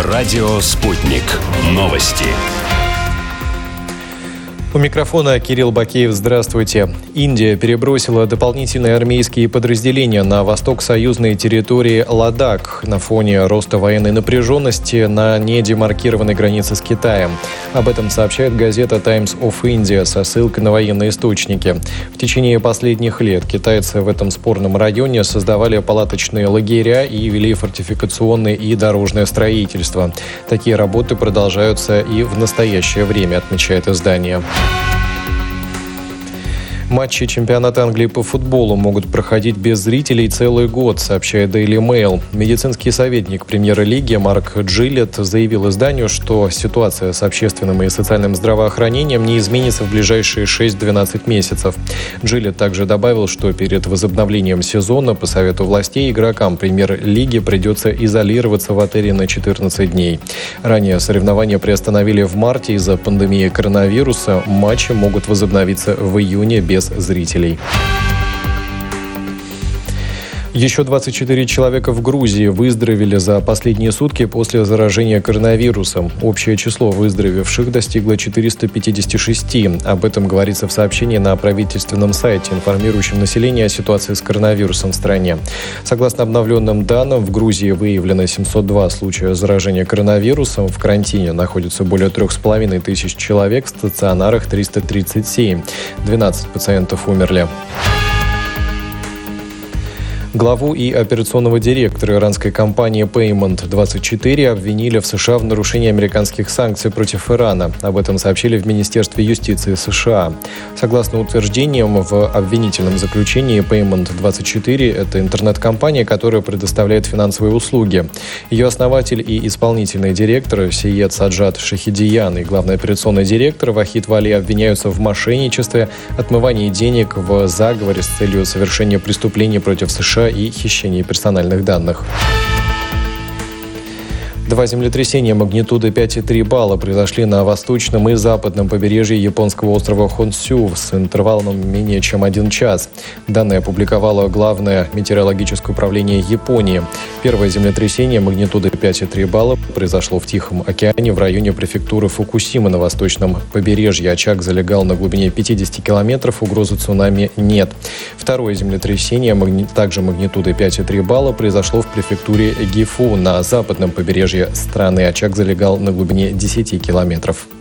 Радио «Спутник». Новости. У микрофона Кирилл Бакеев. Здравствуйте. Индия перебросила дополнительные армейские подразделения на восток союзной территории Ладак на фоне роста военной напряженности на недемаркированной границе с Китаем. Об этом сообщает газета Times of India со ссылкой на военные источники. В течение последних лет китайцы в этом спорном районе создавали палаточные лагеря и вели фортификационное и дорожное строительство. Такие работы продолжаются и в настоящее время, отмечает издание. Матчи чемпионата Англии по футболу могут проходить без зрителей целый год, сообщает Daily Mail. Медицинский советник премьер-лиги Марк Джилет заявил изданию, что ситуация с общественным и социальным здравоохранением не изменится в ближайшие 6-12 месяцев. Джилет также добавил, что перед возобновлением сезона по совету властей игрокам премьер-лиги придется изолироваться в отеле на 14 дней. Ранее соревнования приостановили в марте из-за пандемии коронавируса. Матчи могут возобновиться в июне без зрителей. Еще 24 человека в Грузии выздоровели за последние сутки после заражения коронавирусом. Общее число выздоровевших достигло 456. Об этом говорится в сообщении на правительственном сайте, информирующем население о ситуации с коронавирусом в стране. Согласно обновленным данным, в Грузии выявлено 702 случая заражения коронавирусом. В карантине находится более 3500 человек, в стационарах 337. 12 пациентов умерли. Главу и операционного директора иранской компании Payment24 обвинили в США в нарушении американских санкций против Ирана. Об этом сообщили в Министерстве юстиции США. Согласно утверждениям в обвинительном заключении, Payment24 – это интернет-компания, которая предоставляет финансовые услуги. Ее основатель и исполнительный директор Сиед Саджад Шахидиян и главный операционный директор Вахид Вали обвиняются в мошенничестве, отмывании денег, в заговоре с целью совершения преступлений против США и хищении персональных данных. Два землетрясения магнитудой 5,3 балла произошли на восточном и западном побережье японского острова Хонсю с интервалом менее чем 1 час. Данные опубликовало Главное метеорологическое управление Японии. Первое землетрясение магнитудой 5,3 балла произошло в Тихом океане в районе префектуры Фукусима на восточном побережье. Очаг залегал на глубине 50 километров, угрозы цунами нет. Второе землетрясение, также магнитудой 5,3 балла, произошло в префектуре Гифу на западном побережье страны. Очаг залегал на глубине 10 километров.